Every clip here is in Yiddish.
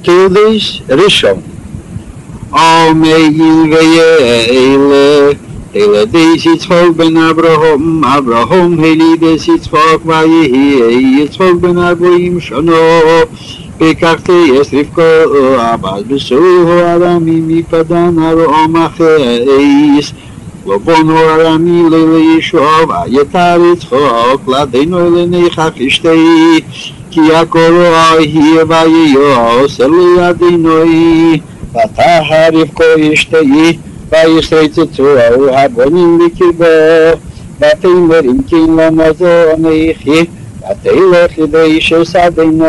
Tildis Rishon. Ameyin ve'ele. Helides Yitzchok ben Abraham. Abraham Helides Yitzchok vayehi Yitzchok ben 40 shano. בכך תייס רבקו עבד בסוהו ארמי מפדן ארום אחייס לא בונו ארמי לישוב היתר יצחוק לדינו לניחך אשתי כי הקורו אהיה ויועס לידינוי ותהה רבקו אשתי וישרצצוהו הבונים בקרבו ותאמר אם כן לא מזון יחיה ותלך ידי שסדינוי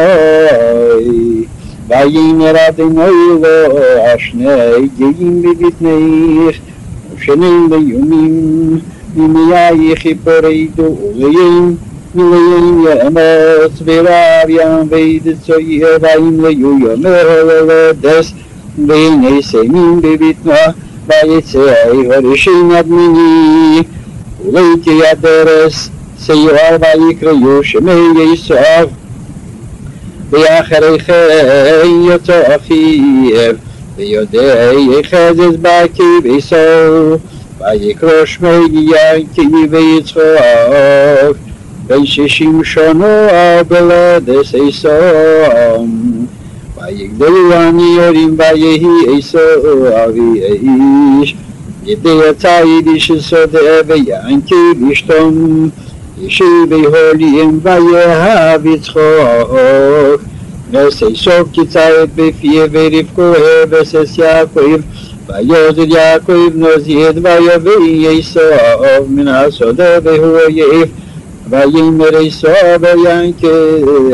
ויאמר אדינוי לו השני גאים בבטנך ושנים ליומים ממייך יפרדו וליים מליים יאמץ ורב יעבד צויר וימלאו יאמר ללדס והנה סמים בבטנה ויצא הראשין אדמיני וליקי הדרס סיוער ויקראו שמי יסוער ואחרי כן יוצא אחיו ויודע יחזז בקי ביסו ויקרא שמי ינקי ויצחק ו60 שנה בלדס עשום ויגדלו הניורים ויהי עשו אבי האיש ידי הציד איש שדה וינקי בשתום ישיבי הולים ויהב יצחק נשא סוף כצייד בפיה ורבקו הבסס יעקב ויוזד יעקב נוזיד ויביא עשו מן השדה והוא יעף ויאמר עשו ויינקב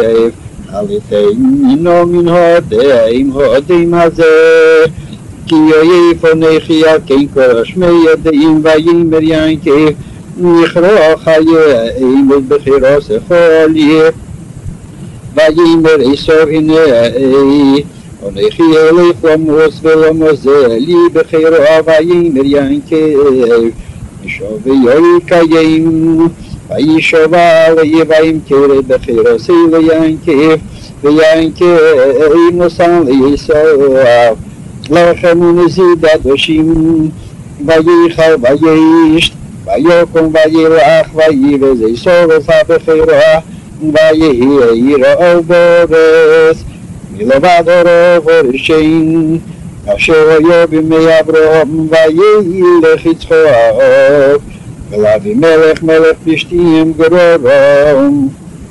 הלכנו מן הודים הזה כי יעף אנכי כן כל שמי ידעים ויאמר יינקב נכרח חיים בחירוס חולי ויאמר עשו הנה אנכי אלך למוס ולמוזל לי בחירה ויאמר ינקב ישוב ויקיים וישובה וימכר בחירוסי לינקב וינקב נוסן לעשו לחם ונזיד אדושים וייחל ויישת ויקום וילך ויבז עשו בחירה ויהי יראו בארץ מלבד עורב וראשין אשר היו בימי אברהם וילך יצחק ולאבימלך מלך פלישתים גרורם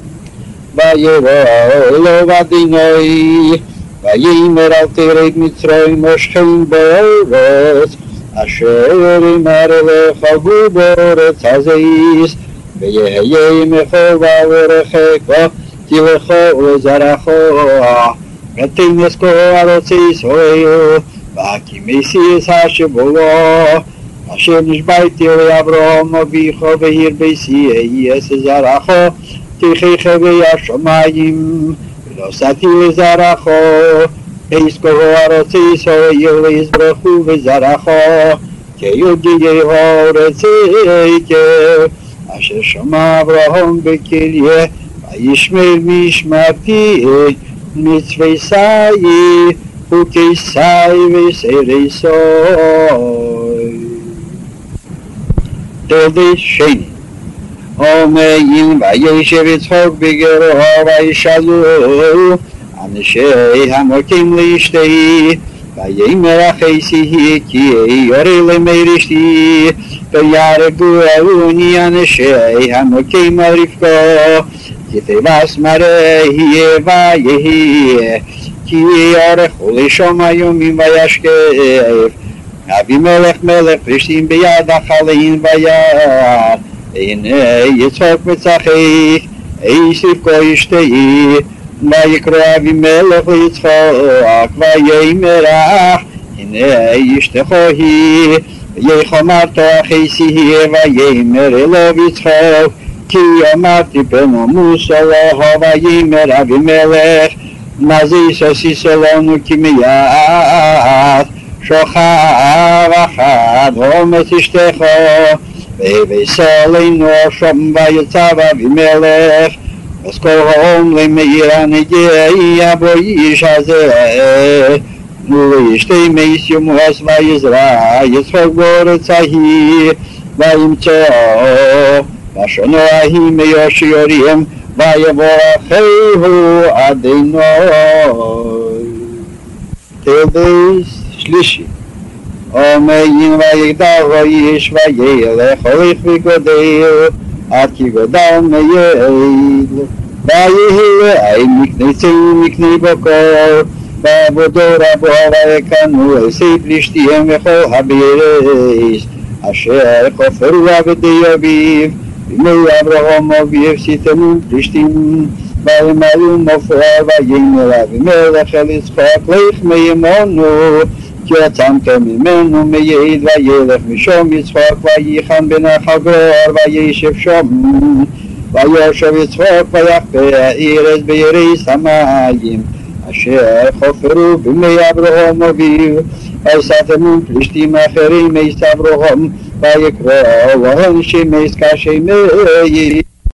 ויראו לו ודינוי ויאמר אל תרד מצרים השכם בארץ אשר אמר לך גור בארץ הזיס ויהיה עמך ואברכך כי לך ולזרעך ותנס כל ארץ ישראל והקימי סיס השבוע אשר נשבעתי לאברהם אביך והרביתי אהיה זרעך ככוכבי השמיים ונשאתי לזרעך ויז כל ארץ ישראל יזרחו וזרעך כיוגי הארץ עקב אשר שמע אברהם בקריה וישמר משמרתי מצווסי וחוקיסי וסריסי. תלדי שני אומרים וישב יצחק בגרו וישאלו אנשי המוקים לאשתי ויאמר אחי כי יורה למי אשתי ויהרגו ארוני אנשי המוקים על רבקו כי תבס מראי ויהי כי יארכו לשום היומים וישקף אבימלך מלך פלישתים ביד החלין וירא הנה יצחק מצחק איש רבקו אשתי ויקרא אבימלך ליצחק ויאמר הנה אשתך היא ויחמרת אחי ויאמר אליו יצחק כי אמרתי פנומוס אלוהו ויאמר אבימלך מה זה עשיס לנו כי מיד שוכב אחד אומץ אשתך ויבש עלינו שם ויצב אבימלך אסקורום למאיר נגיע בו איש הזה ולשתי מייס יומוס ויזרע יצחוק בארץ ההיא וימצאו ושונו ההיא מיושיורים ויברכהו אדוני. תלבש שלישי. אומרים ויגדל איש וילך הולך וגדל עד כי גדל מייל ויהי לעי מקנה צאן מקנה בקר ועבודו רבו ויקנו עשי פלישתים וכל הברס אשר כופרו עבדי אביו בימי אברהם אביו סיתנו פלישתים וימלאו מופר ויאמר אבימלך אל יצחק לך מימנו כי יצאתם ממנו מייד וילך משם יצחק וייחן בנחל גרר וישב שם וישב יצחק ויחפה ארץ בארץ המים אשר חפרו בימי אברהם אביו ויסתמו פלישתים אחרים מייס אברהם ויקראו להם שמש כשמי